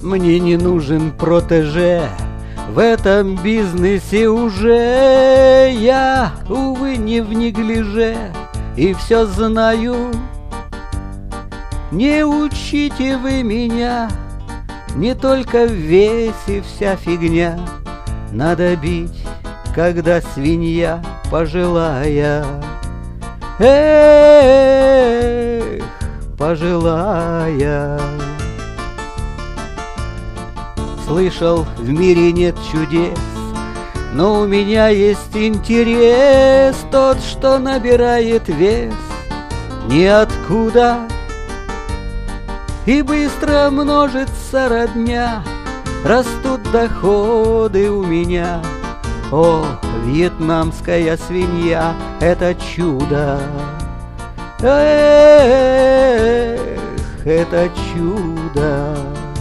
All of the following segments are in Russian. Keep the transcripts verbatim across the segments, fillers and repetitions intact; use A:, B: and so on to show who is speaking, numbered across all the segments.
A: Мне не нужен протеже, в этом бизнесе уже я, увы, не в неглиже, и все знаю. Не учите вы меня, не только в весе вся фигня. Надо бить, когда свинья пожилая. Эх, пожилая. Слышал, в мире нет чудес, но у меня есть интерес, тот, что набирает вес ниоткуда и быстро множится родня, растут доходы у меня. О, вьетнамская свинья — это чудо! Эх, это чудо!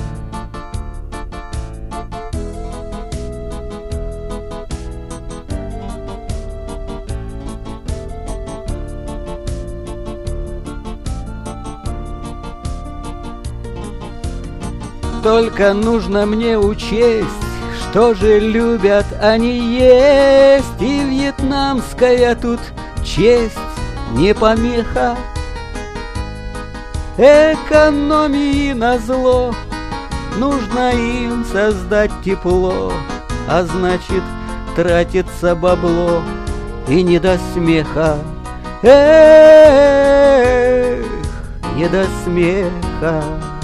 A: Только нужно мне учесть, что же любят они есть, и вьетнамская тут честь не помеха. Экономии назло, нужно им создать тепло, а значит, тратится бабло, и не до смеха. Эх, не до смеха.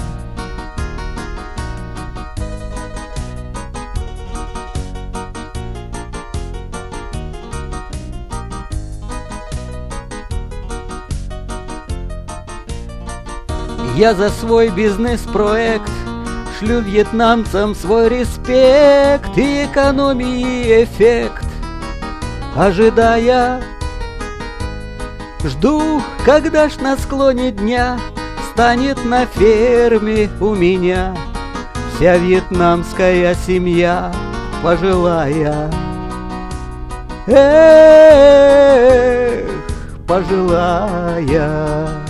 A: Я за свой бизнес-проект шлю вьетнамцам свой респект и экономии эффект. Ожидая, жду, когда ж на склоне дня станет на ферме у меня вся вьетнамская семья пожилая. Эх, пожилая.